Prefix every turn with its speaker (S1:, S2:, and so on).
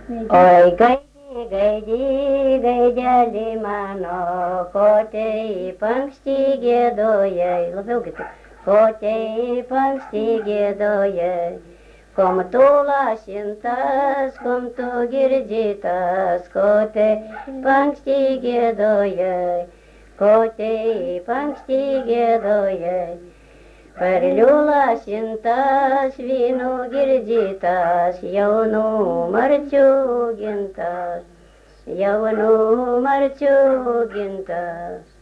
S1: Oi, gaidį, gaidį, gaidelį mano, kotei panksti gėdojai, labiau kitų, kotei panksti gėdojai. Kom tu lašintas, kom tu girdžitas, kotei panksti gėdojai, kotei panksti gėdojai. Perliula šimtas vynų girdžitas, jaunų marčių gintas, jaunų marčių gintas.